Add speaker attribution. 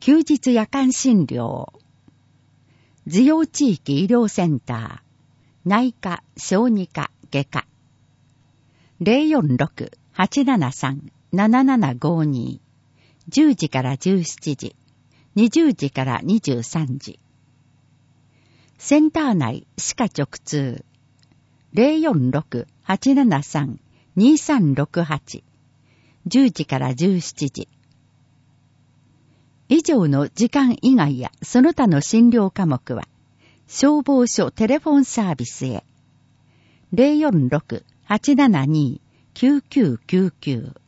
Speaker 1: 休日夜間診療。需要地域医療センター。内科、小児科、外科。046-873-7752。10時から17時。20時から23時。センター内歯科直通。046-873-2368。10時から17時。以上の時間以外やその他の診療科目は、消防署テレフォンサービスへ。046-872-9999